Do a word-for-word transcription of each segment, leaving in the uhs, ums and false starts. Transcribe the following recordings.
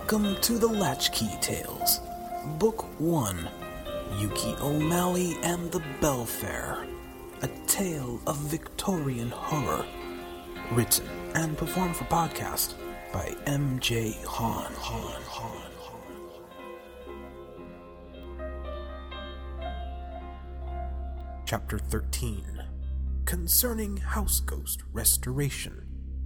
Welcome to the Latchkey Tales, Book one, Yuki O'Malley and the Belfair, a tale of Victorian horror, written and performed for podcast by M J Hahn. Hahn, Hahn, Hahn. Chapter thirteen, Concerning House Ghost Restoration.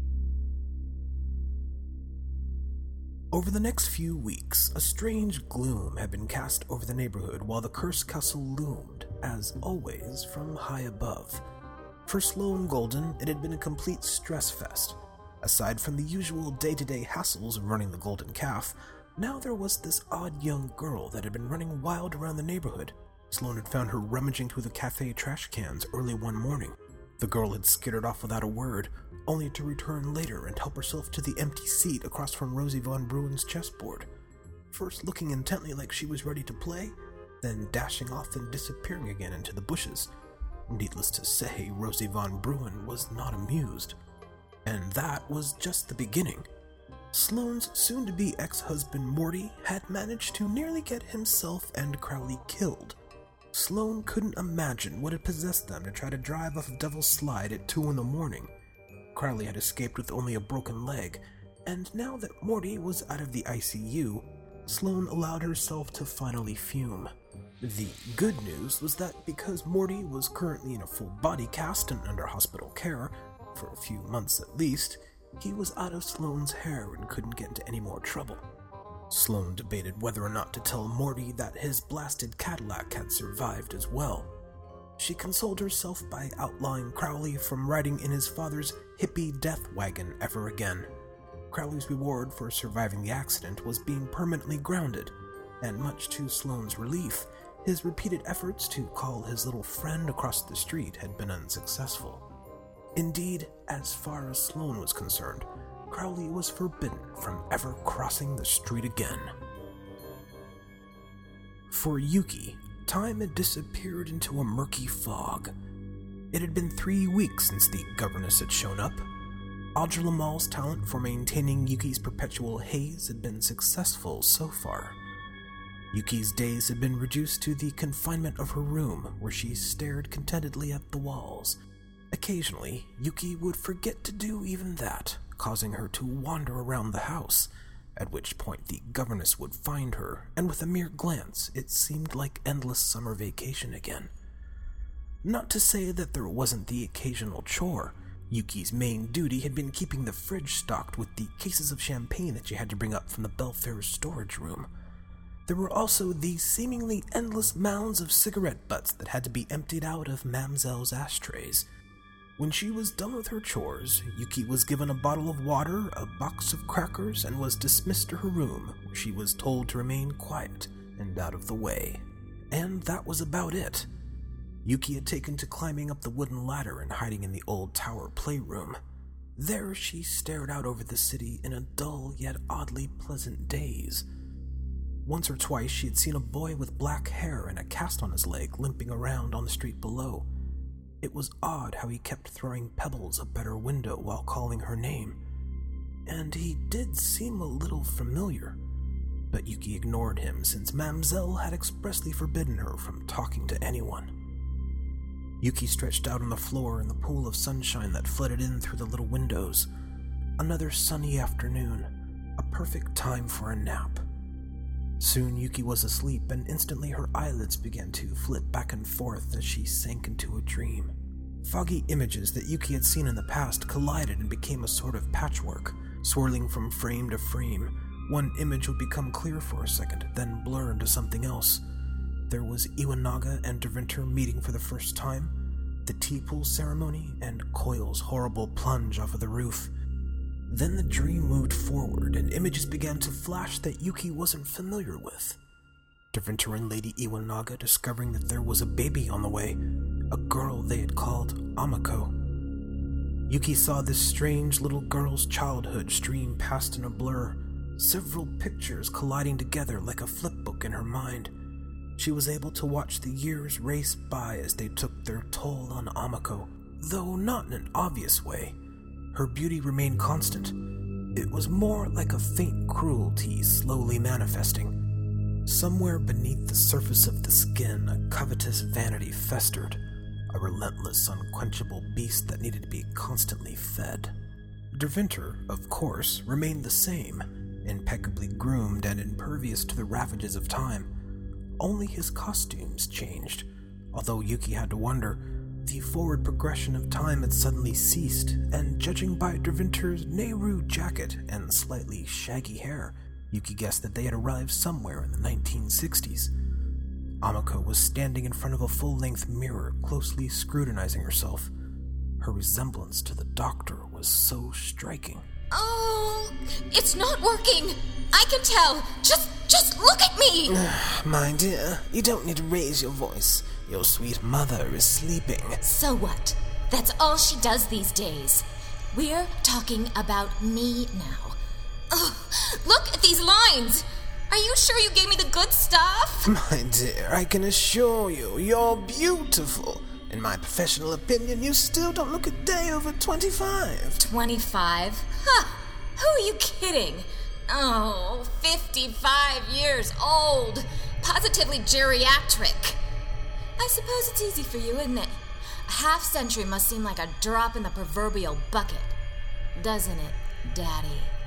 Over the next few weeks, a strange gloom had been cast over the neighborhood while the cursed castle loomed, as always, from high above. For Sloane Golden, it had been a complete stress fest. Aside from the usual day-to-day hassles of running the Golden Calf, now there was this odd young girl that had been running wild around the neighborhood. Sloane had found her rummaging through the cafe trash cans early one morning. The girl had skittered off without a word, only to return later and help herself to the empty seat across from Rosie Von Bruin's chessboard, first looking intently like she was ready to play, then dashing off and disappearing again into the bushes. Needless to say, Rosie Von Bruin was not amused. And that was just the beginning. Sloane's soon-to-be ex-husband Morty had managed to nearly get himself and Crowley killed. Sloane couldn't imagine what had possessed them to try to drive off of Devil's Slide at two in the morning. Crowley had escaped with only a broken leg, and now that Morty was out of the I C U, Sloane allowed herself to finally fume. The good news was that because Morty was currently in a full body cast and under hospital care, for a few months at least, he was out of Sloane's hair and couldn't get into any more trouble. Sloane debated whether or not to tell Morty that his blasted Cadillac had survived as well. She consoled herself by outlawing Crowley from riding in his father's hippie death wagon ever again. Crowley's reward for surviving the accident was being permanently grounded, and much to Sloane's relief, his repeated efforts to call his little friend across the street had been unsuccessful. Indeed, as far as Sloane was concerned, Crowley was forbidden from ever crossing the street again. For Yuki, time had disappeared into a murky fog. It had been three weeks since the governess had shown up. Audra Lamal's talent for maintaining Yuki's perpetual haze had been successful so far. Yuki's days had been reduced to the confinement of her room, where she stared contentedly at the walls. Occasionally, Yuki would forget to do even that, causing her to wander around the house, at which point the governess would find her, and with a mere glance, it seemed like endless summer vacation again. Not to say that there wasn't the occasional chore. Yuki's main duty had been keeping the fridge stocked with the cases of champagne that she had to bring up from the Belfair's storage room. There were also the seemingly endless mounds of cigarette butts that had to be emptied out of Mamselle's ashtrays. When she was done with her chores, Yuki was given a bottle of water, a box of crackers, and was dismissed to her room, where she was told to remain quiet and out of the way. And that was about it. Yuki had taken to climbing up the wooden ladder and hiding in the old tower playroom. There she stared out over the city in a dull yet oddly pleasant daze. Once or twice she had seen a boy with black hair and a cast on his leg limping around on the street below. It was odd how he kept throwing pebbles up at her window while calling her name. And he did seem a little familiar. But Yuki ignored him since Mamselle had expressly forbidden her from talking to anyone. Yuki stretched out on the floor in the pool of sunshine that flooded in through the little windows. Another sunny afternoon, a perfect time for a nap. Soon Yuki was asleep, and instantly her eyelids began to flip back and forth as she sank into a dream. Foggy images that Yuki had seen in the past collided and became a sort of patchwork, swirling from frame to frame. One image would become clear for a second, then blur into something else. There was Iwanaga and Dervinter meeting for the first time, the tea pool ceremony, and Coyle's horrible plunge off of the roof. Then the dream moved forward, and images began to flash that Yuki wasn't familiar with. Dervinter and Lady Iwanaga discovering that there was a baby on the way, a girl they had called Amako. Yuki saw this strange little girl's childhood stream past in a blur, several pictures colliding together like a flipbook in her mind. She was able to watch the years race by as they took their toll on Amako, though not in an obvious way. Her beauty remained constant. It was more like a faint cruelty slowly manifesting. Somewhere beneath the surface of the skin, a covetous vanity festered, a relentless, unquenchable beast that needed to be constantly fed. Dervinter, of course, remained the same, impeccably groomed and impervious to the ravages of time. Only his costumes changed, although Yuki had to wonder, the forward progression of time had suddenly ceased, and judging by Dervinter's Nehru jacket and slightly shaggy hair, Yuki guessed that they had arrived somewhere in the nineteen sixties. Amako was standing in front of a full-length mirror, closely scrutinizing herself. Her resemblance to the Doctor was so striking. Oh, it's not working. I can tell. Just, just look at me. My dear, you don't need to raise your voice. Your sweet mother is sleeping. So what? That's all she does these days. We're talking about me now. Oh, look at these lines. Are you sure you gave me the good stuff? My dear, I can assure you, you're beautiful. In my professional opinion, you still don't look a day over twenty-five. twenty-five? Huh. Who are you kidding? Oh, fifty-five years old. Positively geriatric. I suppose it's easy for you, isn't it? A half century must seem like a drop in the proverbial bucket. Doesn't it, Daddy?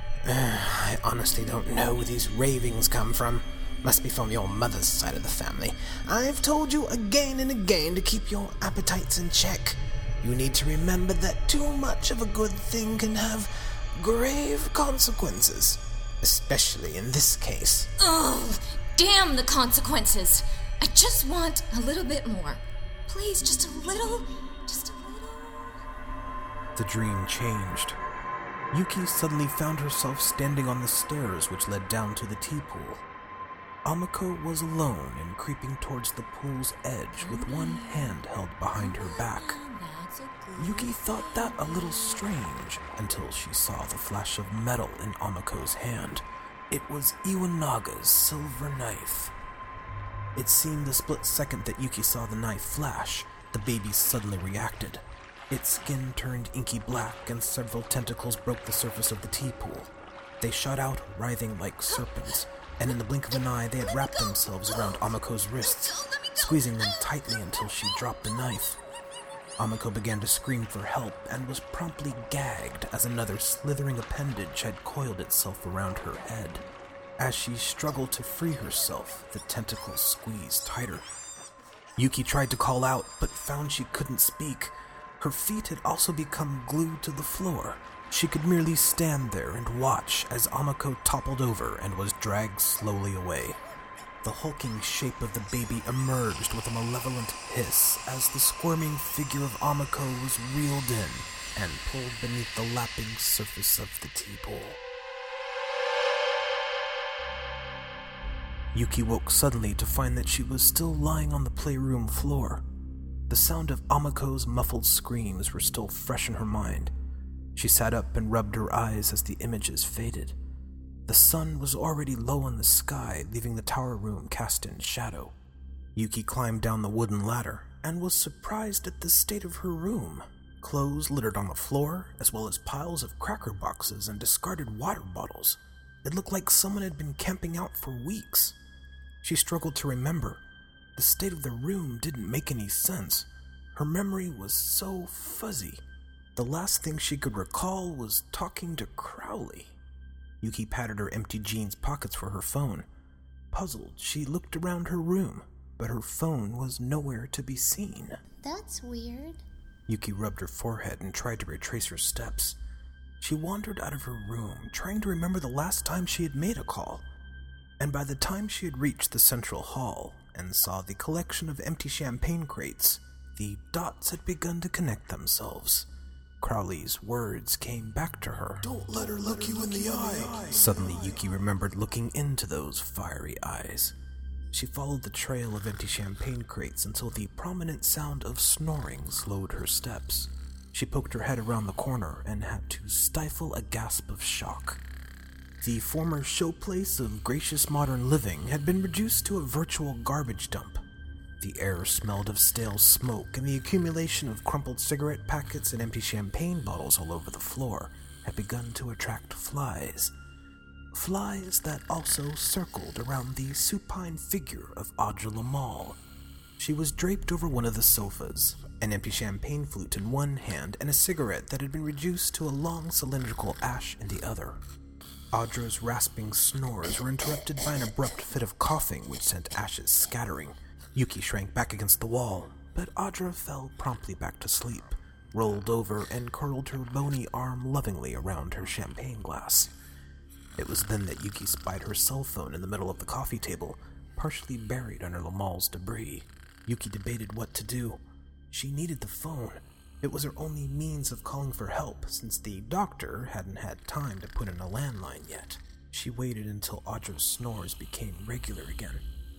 I honestly don't know where these ravings come from. Must be from your mother's side of the family. I've told you again and again to keep your appetites in check. You need to remember that too much of a good thing can have grave consequences. Especially in this case. Oh, damn the consequences. I just want a little bit more. Please, just a little, just a little. The dream changed. Yuki suddenly found herself standing on the stairs which led down to the tea pool. Amako was alone and creeping towards the pool's edge with one hand held behind her back. Yuki thought that a little strange until she saw the flash of metal in Amako's hand. It was Iwanaga's silver knife. It seemed the split second that Yuki saw the knife flash, the baby suddenly reacted. Its skin turned inky black and several tentacles broke the surface of the tea pool. They shot out, writhing like serpents, and in the blink of an eye they had wrapped themselves around Amako's wrists, squeezing them tightly until she dropped the knife. Amako began to scream for help and was promptly gagged as another slithering appendage had coiled itself around her head. As she struggled to free herself, the tentacles squeezed tighter. Yuki tried to call out, but found she couldn't speak. Her feet had also become glued to the floor. She could merely stand there and watch as Amako toppled over and was dragged slowly away. The hulking shape of the baby emerged with a malevolent hiss as the squirming figure of Amako was reeled in and pulled beneath the lapping surface of the tea pool. Yuki woke suddenly to find that she was still lying on the playroom floor. The sound of Amako's muffled screams were still fresh in her mind. She sat up and rubbed her eyes as the images faded. The sun was already low in the sky, leaving the tower room cast in shadow. Yuki climbed down the wooden ladder and was surprised at the state of her room. Clothes littered on the floor, as well as piles of cracker boxes and discarded water bottles. It looked like someone had been camping out for weeks. She struggled to remember. The state of the room didn't make any sense. Her memory was so fuzzy. The last thing she could recall was talking to Crowley. Yuki patted her empty jeans pockets for her phone. Puzzled, she looked around her room, but her phone was nowhere to be seen. That's weird. Yuki rubbed her forehead and tried to retrace her steps. She wandered out of her room, trying to remember the last time she had made a call. And by the time she had reached the central hall and saw the collection of empty champagne crates, the dots had begun to connect themselves. Crowley's words came back to her. Don't let her look you in the eye. Suddenly, Yuki remembered looking into those fiery eyes. She followed the trail of empty champagne crates until the prominent sound of snoring slowed her steps. She poked her head around the corner and had to stifle a gasp of shock. The former showplace of gracious modern living had been reduced to a virtual garbage dump. The air smelled of stale smoke and the accumulation of crumpled cigarette packets and empty champagne bottles all over the floor. had begun to attract flies. Flies that also circled around the supine figure of Audra Lamal. She was draped over one of the sofas, an empty champagne flute in one hand and a cigarette that had been reduced to a long cylindrical ash in the other. Audra's rasping snores were interrupted by an abrupt fit of coughing which sent ashes scattering. Yuki shrank back against the wall, but Audra fell promptly back to sleep, rolled over and curled her bony arm lovingly around her champagne glass. It was then that Yuki spied her cell phone in the middle of the coffee table, partially buried under Lamal's debris. Yuki debated what to do. She needed the phone. It was her only means of calling for help, since the doctor hadn't had time to put in a landline yet. She waited until Audra's snores became regular again.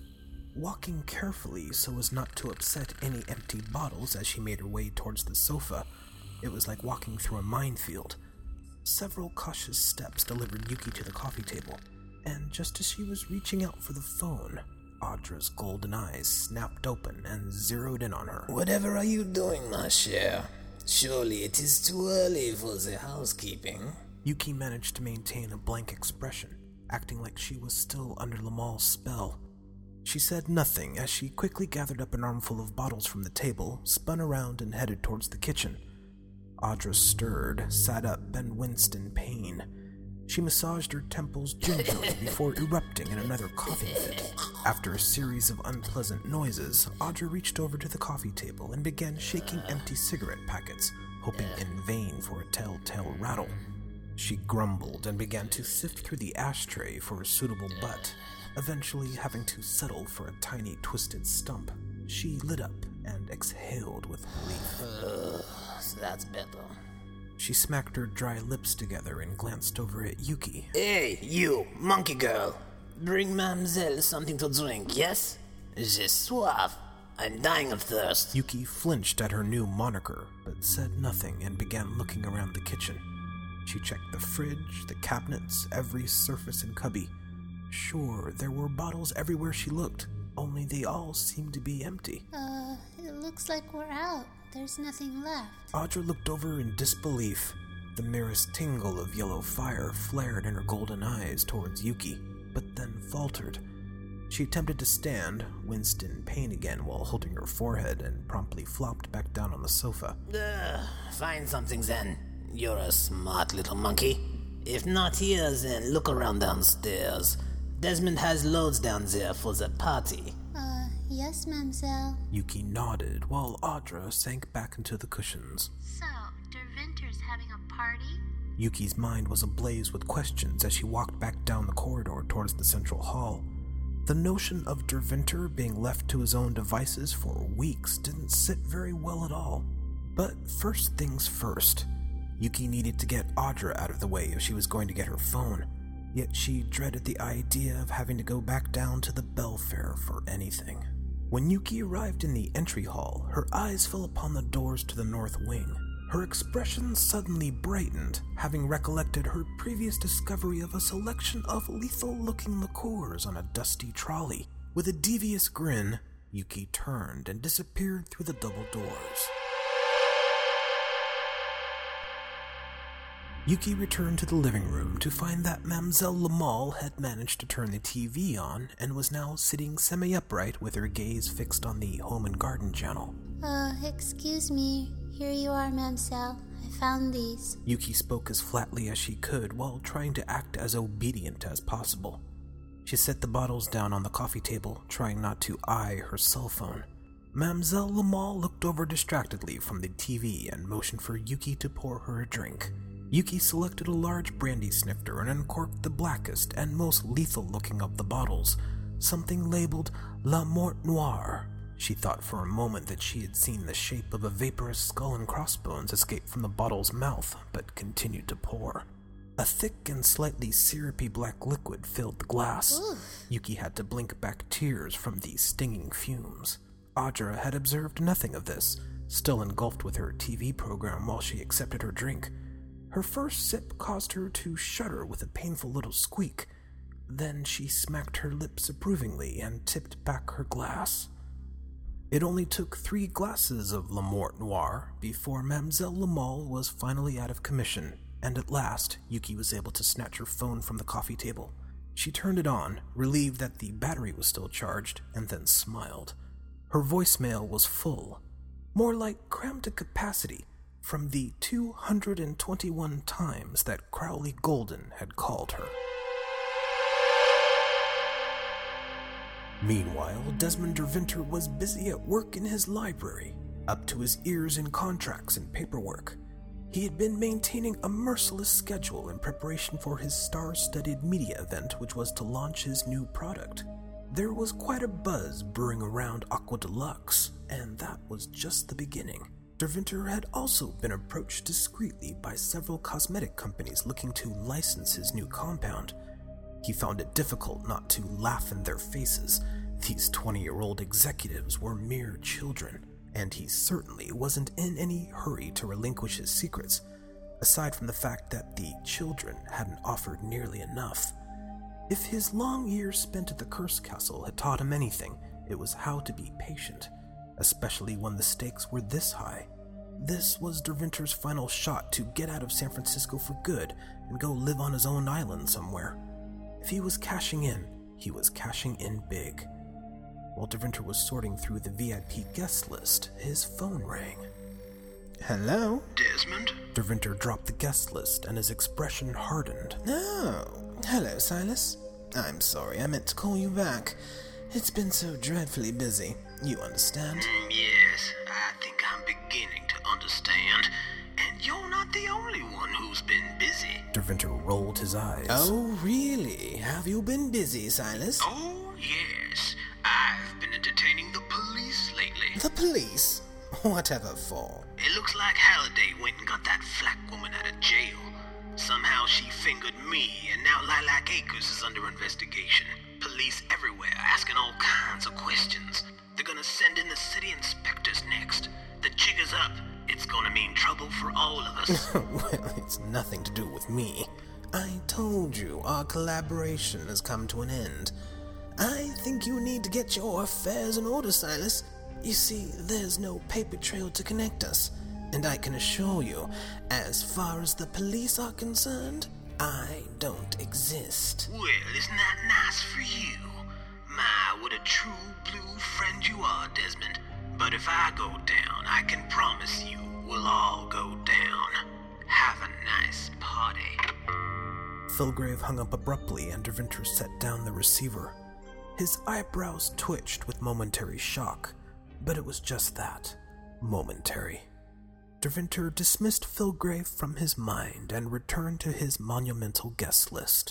Walking carefully so as not to upset any empty bottles as she made her way towards the sofa, it was like walking through a minefield. Several cautious steps delivered Yuki to the coffee table, and just as she was reaching out for the phone, Audra's golden eyes snapped open and zeroed in on her. Whatever are you doing, ma chère? Surely it is too early for the housekeeping. Yuki managed to maintain a blank expression, acting like she was still under Lamal's spell. She said nothing as she quickly gathered up an armful of bottles from the table, spun around and headed towards the kitchen. Audra stirred, sat up, and winced in pain. She massaged her temples gingerly before erupting in another coughing fit. After a series of unpleasant noises, Audra reached over to the coffee table and began shaking empty cigarette packets, hoping in vain for a telltale rattle. She grumbled and began to sift through the ashtray for a suitable butt, eventually having to settle for a tiny twisted stump. She lit up and exhaled with relief. Uh, that's better. She smacked her dry lips together and glanced over at Yuki. Hey, you, monkey girl. Bring Mademoiselle something to drink, yes? J'ai soif. I'm dying of thirst. Yuki flinched at her new moniker, but said nothing and began looking around the kitchen. She checked the fridge, the cabinets, every surface and cubby. Sure, there were bottles everywhere she looked, only they all seemed to be empty. Uh, it looks like we're out. There's nothing left. Audra looked over in disbelief. The merest tingle of yellow fire flared in her golden eyes towards Yuki, but then faltered. She attempted to stand, winced in pain again while holding her forehead, and promptly flopped back down on the sofa. Uh, find something then. You're a smart little monkey. If not here, then look around downstairs. Desmond has loads down there for the party. Uh, yes, mademoiselle. Yuki nodded while Audra sank back into the cushions. So, Dervinter's having a party? Yuki's mind was ablaze with questions as she walked back down the corridor towards the central hall. The notion of Dervinter being left to his own devices for weeks didn't sit very well at all. But first things first, Yuki needed to get Audra out of the way if she was going to get her phone. Yet she dreaded the idea of having to go back down to the Belfair for anything. When Yuki arrived in the entry hall, her eyes fell upon the doors to the north wing. Her expression suddenly brightened, having recollected her previous discovery of a selection of lethal-looking liqueurs on a dusty trolley. With a devious grin, Yuki turned and disappeared through the double doors. Yuki returned to the living room to find that Mademoiselle Lamal had managed to turn the T V on and was now sitting semi-upright with her gaze fixed on the Home and Garden channel. Uh, excuse me. Here you are, mademoiselle. I found these. Yuki spoke as flatly as she could while trying to act as obedient as possible. She set the bottles down on the coffee table, trying not to eye her cell phone. Mademoiselle Lamal looked over distractedly from the T V and motioned for Yuki to pour her a drink. Yuki selected a large brandy snifter and uncorked the blackest and most lethal-looking of the bottles, something labeled La Mort Noire. She thought for a moment that she had seen the shape of a vaporous skull and crossbones escape from the bottle's mouth, but continued to pour. A thick and slightly syrupy black liquid filled the glass. Oof. Yuki had to blink back tears from the stinging fumes. Audra had observed nothing of this, still engulfed with her T V program while she accepted her drink. Her first sip caused her to shudder with a painful little squeak. Then she smacked her lips approvingly and tipped back her glass. It only took three glasses of La Mort Noire before Mademoiselle Lamal was finally out of commission and at last, Yuki was able to snatch her phone from the coffee table. She turned it on, relieved that the battery was still charged, and then smiled. Her voicemail was full, more like crammed to capacity from the two hundred twenty-one times that Crowley Golden had called her. Meanwhile, Desmond Dervinter was busy at work in his library, up to his ears in contracts and paperwork. He had been maintaining a merciless schedule in preparation for his star-studded media event, which was to launch his new product. There was quite a buzz brewing around Aqua Deluxe, and that was just the beginning. Dervinter had also been approached discreetly by several cosmetic companies looking to license his new compound. He found it difficult not to laugh in their faces. These twenty-year-old executives were mere children, and he certainly wasn't in any hurry to relinquish his secrets, aside from the fact that the children hadn't offered nearly enough. If his long years spent at the Curse Castle had taught him anything, it was how to be patient, especially when the stakes were this high. This was Dervinter's final shot to get out of San Francisco for good and go live on his own island somewhere. If he was cashing in, he was cashing in big. While Dervinter was sorting through the V I P guest list, his phone rang. Hello? Desmond? Dervinter dropped the guest list and his expression hardened. Oh, hello, Silas. I'm sorry, I meant to call you back. It's been so dreadfully busy. You understand? Mm, yes, I think I'm beginning to understand. And you're not the only one who's been busy. Dervinter rolled his eyes. Oh, really? Have you been busy, Silas? Oh, yes. I've been entertaining the police lately. The police? Whatever for? It looks like Halliday went and got that Flack woman out of jail. Somehow she fingered me, and now Lilac Acres is under investigation. Police everywhere asking all kinds of questions. They're gonna send in the city inspectors next. The jig is up. It's gonna mean trouble for all of us. Well, it's nothing to do with me. I told you, our collaboration has come to an end. I think you need to get your affairs in order, Silas. You see, there's no paper trail to connect us. And I can assure you, as far as the police are concerned, I don't exist. Well, isn't that nice for you? My, what a true blue friend you are, Desmond. But if I go down, I can promise you we'll all go down. Have a nice party. Filgrave hung up abruptly and Dervinter set down the receiver. His eyebrows twitched with momentary shock, but it was just that, momentary. Dervinter dismissed Filgrave from his mind and returned to his monumental guest list.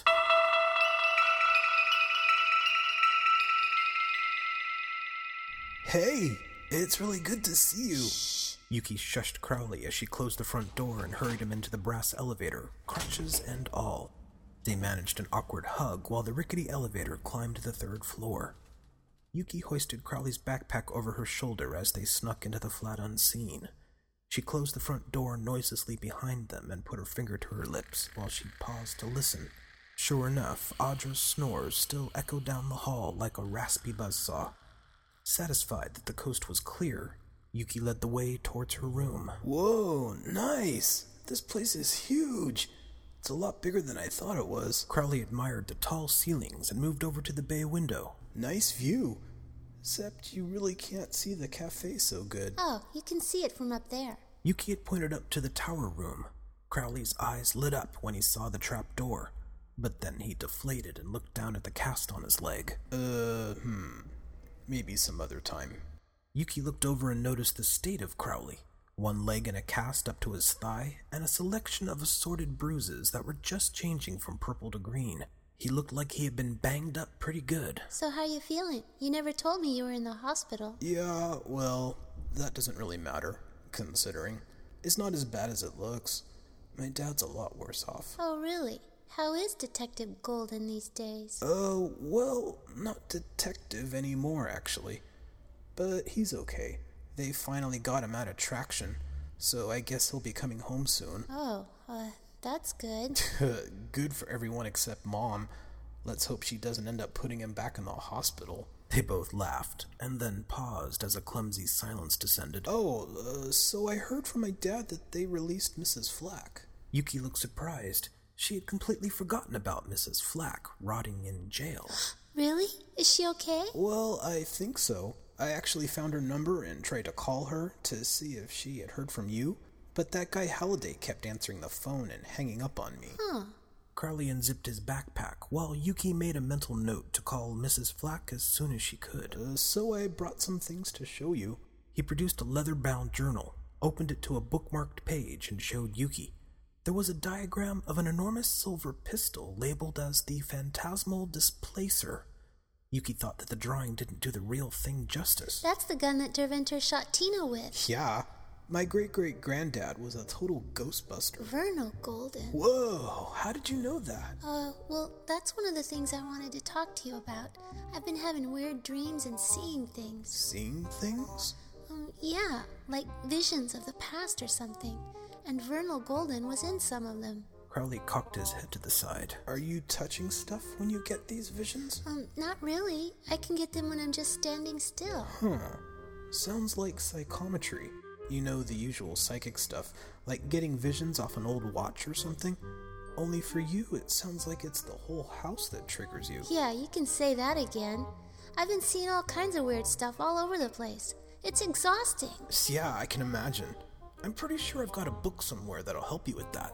Hey, it's really good to see you. Yuki shushed Crowley as she closed the front door and hurried him into the brass elevator, crutches and all. They managed an awkward hug while the rickety elevator climbed to the third floor. Yuki hoisted Crowley's backpack over her shoulder as they snuck into the flat unseen. She closed the front door noiselessly behind them and put her finger to her lips while she paused to listen. Sure enough, Audra's snores still echoed down the hall like a raspy buzzsaw. Satisfied that the coast was clear, Yuki led the way towards her room. Whoa, nice. This place is huge. It's a lot bigger than I thought it was. Crowley admired the tall ceilings and moved over to the bay window. Nice view. Except you really can't see the cafe so good. Oh, you can see it from up there. Yuki had pointed up to the tower room. Crowley's eyes lit up when he saw the trap door, but then he deflated and looked down at the cast on his leg. Uh, hmm. Maybe some other time. Yuki looked over and noticed the state of Crowley. One leg in a cast up to his thigh, and a selection of assorted bruises that were just changing from purple to green. He looked like he had been banged up pretty good. So how you feeling? You never told me you were in the hospital. Yeah, well, that doesn't really matter, considering. It's not as bad as it looks. My dad's a lot worse off. Oh, really? How is Detective Golden these days? Oh, uh, well, not detective anymore, actually. But he's okay. They finally got him out of traction, so I guess he'll be coming home soon. Oh, uh, that's good. Good for everyone except Mom. Let's hope she doesn't end up putting him back in the hospital. They both laughed, and then paused as a clumsy silence descended. Oh, uh, so I heard from my dad that they released Missus Flack. Yuki looked surprised. She had completely forgotten about Missus Flack rotting in jail. Really? Is she okay? Well, I think so. I actually found her number and tried to call her to see if she had heard from you, but that guy Halliday kept answering the phone and hanging up on me. Huh. Crowley unzipped his backpack, while Yuki made a mental note to call Missus Flack as soon as she could. Uh, so I brought some things to show you. He produced a leather-bound journal, opened it to a bookmarked page, and showed Yuki. There was a diagram of an enormous silver pistol labeled as the Phantasmal Displacer. Yuki thought that the drawing didn't do the real thing justice. That's the gun that Derventer shot Tina with. Yeah. My great-great-granddad was a total ghostbuster. Vernal Golden. Whoa, how did you know that? Uh, well, that's one of the things I wanted to talk to you about. I've been having weird dreams and seeing things. Seeing things? Um, yeah, like visions of the past or something. And Vernal Golden was in some of them. Crowley cocked his head to the side. Are you touching stuff when you get these visions? Um, not really. I can get them when I'm just standing still. Huh. Sounds like psychometry. You know, the usual psychic stuff, like getting visions off an old watch or something. Only for you, it sounds like it's the whole house that triggers you. Yeah, you can say that again. I've been seeing all kinds of weird stuff all over the place. It's exhausting. Yeah, I can imagine. I'm pretty sure I've got a book somewhere that'll help you with that.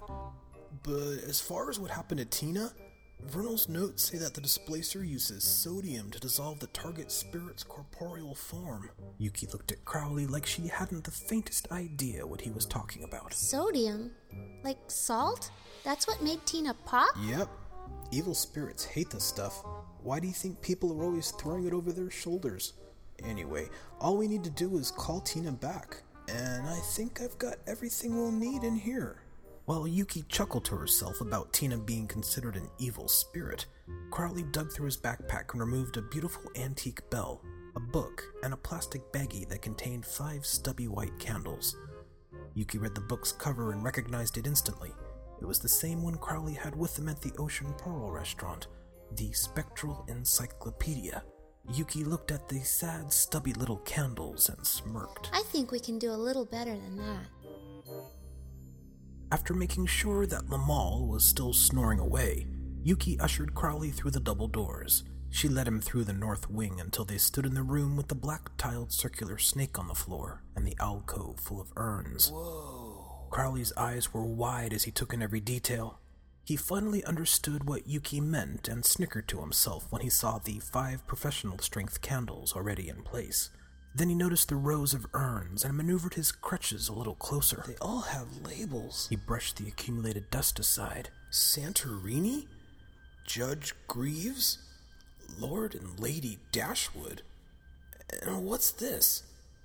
But as far as what happened to Tina, Vernal's notes say that the displacer uses sodium to dissolve the target spirit's corporeal form. Yuki looked at Crowley like she hadn't the faintest idea what he was talking about. Sodium? Like salt? That's what made Tina pop? Yep. Evil spirits hate this stuff. Why do you think people are always throwing it over their shoulders? Anyway, all we need to do is call Tina back. And I think I've got everything we'll need in here. While Yuki chuckled to herself about Tina being considered an evil spirit, Crowley dug through his backpack and removed a beautiful antique bell, a book, and a plastic baggie that contained five stubby white candles. Yuki read the book's cover and recognized it instantly. It was the same one Crowley had with him at the Ocean Pearl restaurant, the Spectral Encyclopedia. Yuki looked at the sad, stubby little candles and smirked. I think we can do a little better than that. After making sure that Lamal was still snoring away, Yuki ushered Crowley through the double doors. She led him through the north wing until they stood in the room with the black-tiled circular snake on the floor and the alcove full of urns. Whoa! Crowley's eyes were wide as he took in every detail. He finally understood what Yuki meant and snickered to himself when he saw the five professional-strength candles already in place. Then he noticed the rows of urns and maneuvered his crutches a little closer. They all have labels. He brushed the accumulated dust aside. Santorini? Judge Greaves? Lord and Lady Dashwood? And what's this?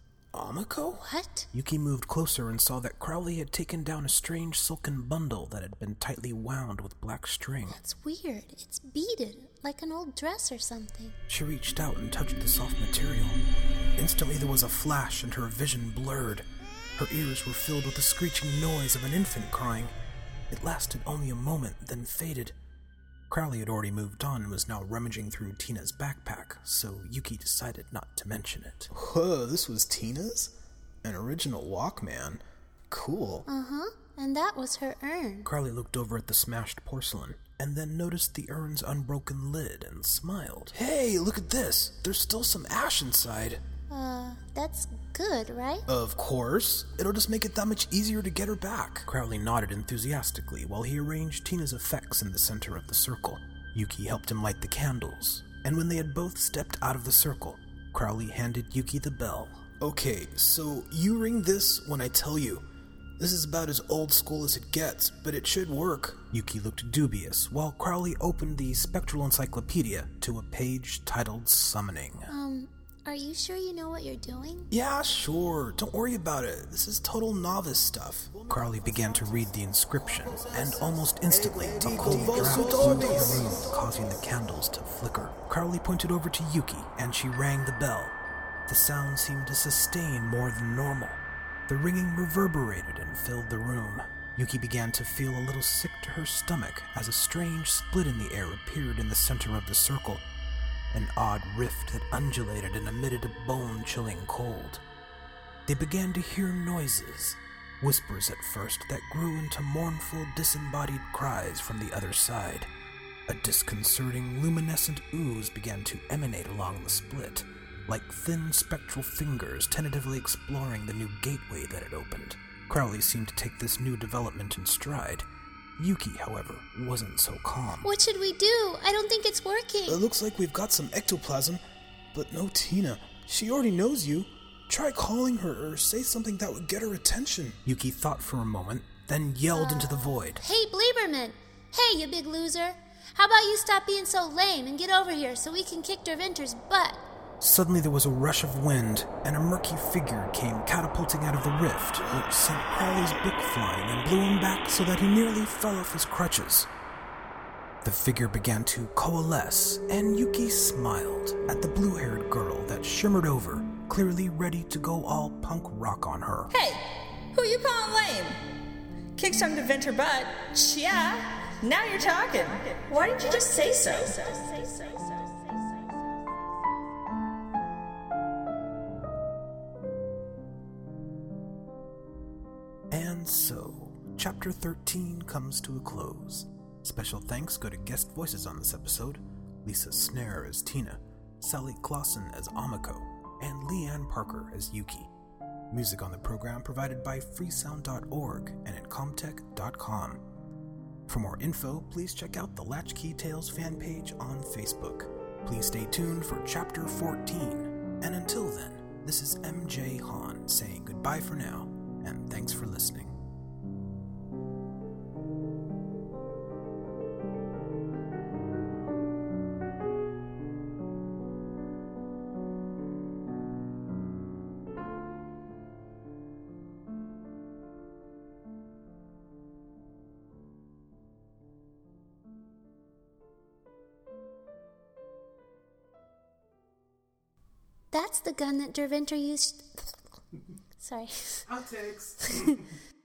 Amiko? What? Yuki moved closer and saw that Crowley had taken down a strange silken bundle that had been tightly wound with black string. That's weird. It's beaded, like an old dress or something. She reached out and touched the soft material. Instantly there was a flash and her vision blurred. Her ears were filled with the screeching noise of an infant crying. It lasted only a moment, then faded. Crowley had already moved on and was now rummaging through Tina's backpack, so Yuki decided not to mention it. Whoa, this was Tina's? An original Walkman? Cool. Uh-huh, and that was her urn. Crowley looked over at the smashed porcelain, and then noticed the urn's unbroken lid and smiled. Hey, look at this! There's still some ash inside. Uh, that's good, right? Of course. It'll just make it that much easier to get her back. Crowley nodded enthusiastically while he arranged Tina's effects in the center of the circle. Yuki helped him light the candles, and when they had both stepped out of the circle, Crowley handed Yuki the bell. Okay, so you ring this when I tell you. This is about as old school as it gets, but it should work. Yuki looked dubious while Crowley opened the Spectral Encyclopedia to a page titled Summoning. Um... Are you sure you know what you're doing? Yeah, sure. Don't worry about it. This is total novice stuff. Crowley began to read the inscription, and almost instantly, a cold draft blew through the room, causing the candles to flicker. Crowley pointed over to Yuki, and she rang the bell. The sound seemed to sustain more than normal. The ringing reverberated and filled the room. Yuki began to feel a little sick to her stomach as a strange split in the air appeared in the center of the circle. An odd rift that undulated and emitted a bone-chilling cold. They began to hear noises, Whispers at first that grew into mournful, disembodied cries from the other side. A disconcerting, luminescent ooze began to emanate along the split, like thin spectral fingers tentatively exploring the new gateway that had opened. Crowley seemed to take this new development in stride. Yuki, however, wasn't so calm. What should we do? I don't think it's working. It looks like we've got some ectoplasm, but no Tina. She already knows you. Try calling her or say something that would get her attention. Yuki thought for a moment, then yelled uh, into the void. Hey, Bleeberman! Hey, you big loser! How about you stop being so lame and get over here so we can kick Dervinter's butt? Suddenly there was a rush of wind, and a murky figure came catapulting out of the rift, which sent Crowley's book flying and blew him back so that he nearly fell off his crutches. The figure began to coalesce, and Yuki smiled at the blue-haired girl that shimmered over, clearly ready to go all punk rock on her. Hey, who you calling lame? Kick some Dervinter butt? Yeah, now you're talking. Why didn't you just say so? And so, Chapter thirteen comes to a close. Special thanks go to guest voices on this episode: Lisa Snare as Tina, Sally Clausen as Amiko, and Leanne Parker as Yuki. Music on the program provided by freesound dot org and incomtech dot com. For more info, please check out the Latchkey Tales fan page on Facebook. Please stay tuned for Chapter fourteen. And until then, this is M J Hahn saying goodbye for now, and thanks for listening. That's the gun that Dervinter used. Sorry. Outtakes.